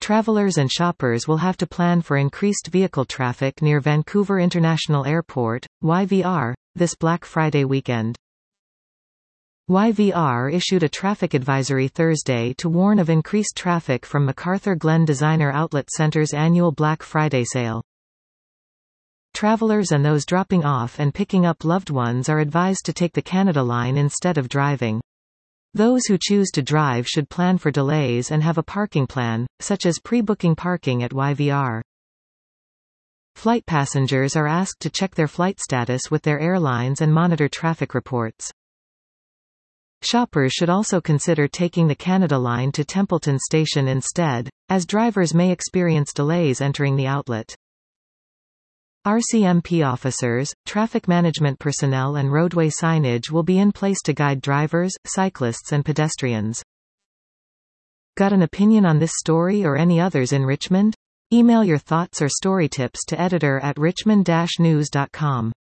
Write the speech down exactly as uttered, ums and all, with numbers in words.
Travelers and shoppers will have to plan for increased vehicle traffic near Vancouver International Airport, Y V R, this Black Friday weekend. Y V R issued a traffic advisory Thursday to warn of increased traffic from MacArthur Glen Designer Outlet Center's annual Black Friday sale. Travelers and those dropping off and picking up loved ones are advised to take the Canada Line instead of driving. Those who choose to drive should plan for delays and have a parking plan, such as pre-booking parking at Y V R. Flight passengers are asked to check their flight status with their airlines and monitor traffic reports. Shoppers should also consider taking the Canada Line to Templeton Station instead, as drivers may experience delays entering the outlet. R C M P officers, traffic management personnel and roadway signage will be in place to guide drivers, cyclists and pedestrians. Got an opinion on this story or any others in Richmond? Email your thoughts or story tips to editor at richmond dash news dot com.